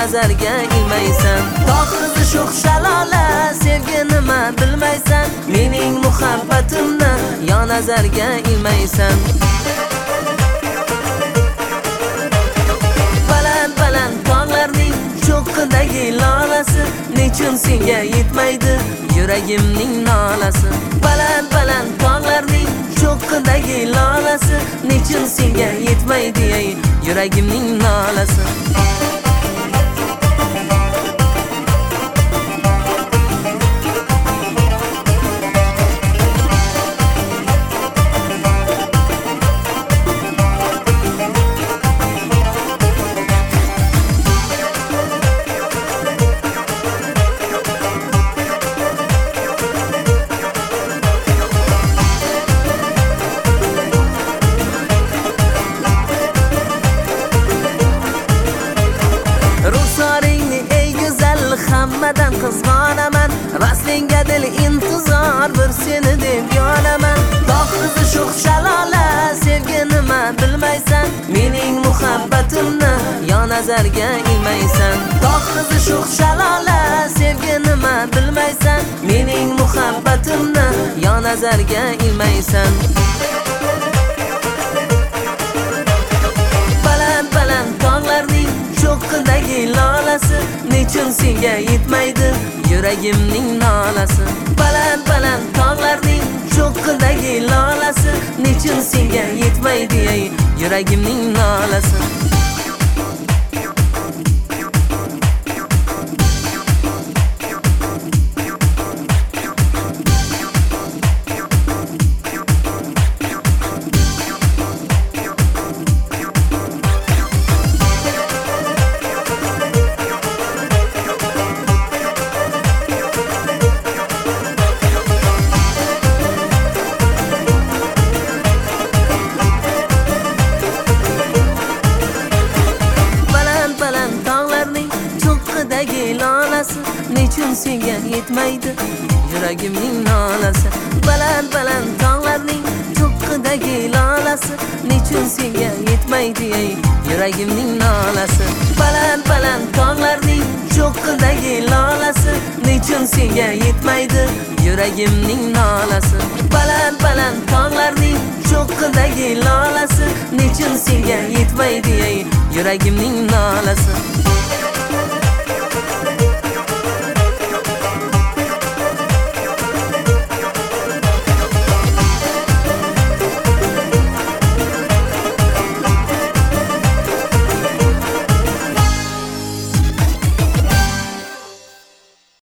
nazarga ilmaysan. Tog' qizi sho'x shalola, sevgi nima bilmaysan. Mening muhabbatimni yo nazarga ilmaysan. Baland tog'larning cho'qqidagi lolasi, nechun senga yetmaydi yuragimning nolasi. Baland tog'larning cho'qqidagi lolasi, nechun senga yetmaydi yuragimning nolasi. Hammadan qizg'onaman, vaslingga dil intizor, bir seni deb yonaman. Tog' qizi sho'x shalola, sevgi nima bilmaysan. Mening muhabbatimni yo nazarga ilmaysan. Tog' qizi sho'x shalola, sevgi nima bilmaysan. Mening muhabbatimni yo nazarga ilmaysan. Baland tog'larning cho'qqidagi lolasi, nechun senga yetmaydi yuragimning nolasi. Baland tog'larning cho'qqidagi lolasi, nechun senga yetmaydi yuragimning nolasi. Lolasi, nechun senga yetmaydi yuragimning nolasi. Baland tog'larning cho'qqidagi lolasi, nechun senga yetmaydi yuragimning nolasi. Baland tog'larning cho'qqidagi lolasi, nechun senga yetmaydi yuragimning nolasi. Baland tog'larning cho'qqidagi lolasi, nechun senga yetmaydi yuragimning nolasi.